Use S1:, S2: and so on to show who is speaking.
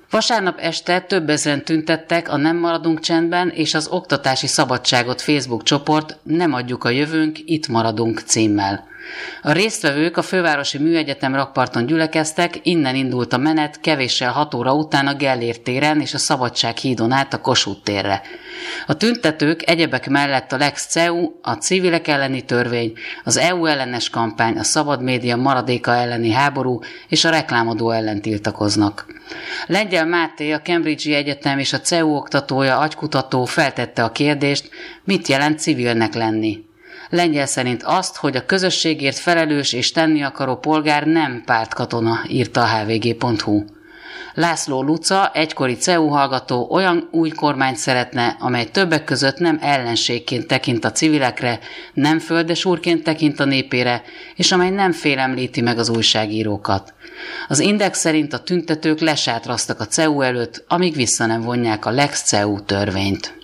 S1: Vasárnap este több ezren tüntettek a Nem maradunk csendben és az Oktatási Szabadságot Facebook csoport Nem adjuk a jövőnk, itt maradunk címmel. A résztvevők a Fővárosi Műegyetem rakparton gyülekeztek, innen indult a menet kevéssel 6 óra után a Gellért téren és a Szabadság hídon át a Kossuth térre. A tüntetők egyebek mellett a Lex CEU, a civilek elleni törvény, az EU ellenes kampány, a szabad média maradéka elleni háború és a reklámadó ellen tiltakoznak. Lengyel Máté, a Cambridge-i Egyetem és a CEU oktatója, agykutató feltette a kérdést, mit jelent civilnek lenni. Lengyel szerint azt, hogy a közösségért felelős és tenni akaró polgár nem pártkatona, írta a hvg.hu. László Luca, egykori CEU hallgató, olyan új kormányt szeretne, amely többek között nem ellenségként tekint a civilekre, nem földesúrként tekint a népére, és amely nem félemlíti meg az újságírókat. Az Index szerint a tüntetők lesátraztak a CEU előtt, amíg vissza nem vonják a Lex CEU törvényt.